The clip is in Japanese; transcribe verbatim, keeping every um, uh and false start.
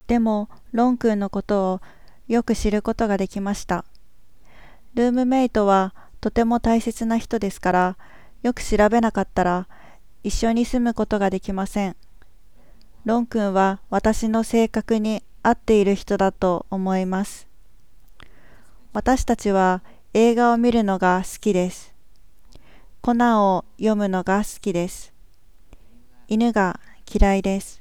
でも、ロン君のことをよく知ることができました。ルームメイトはとても大切な人ですから、よく調べなかったら一緒に住むことができません。ロン君は私の性格に合っている人だと思います。私たちは映画を見るのが好きです。コナンを読むのが好きです。犬が嫌いです。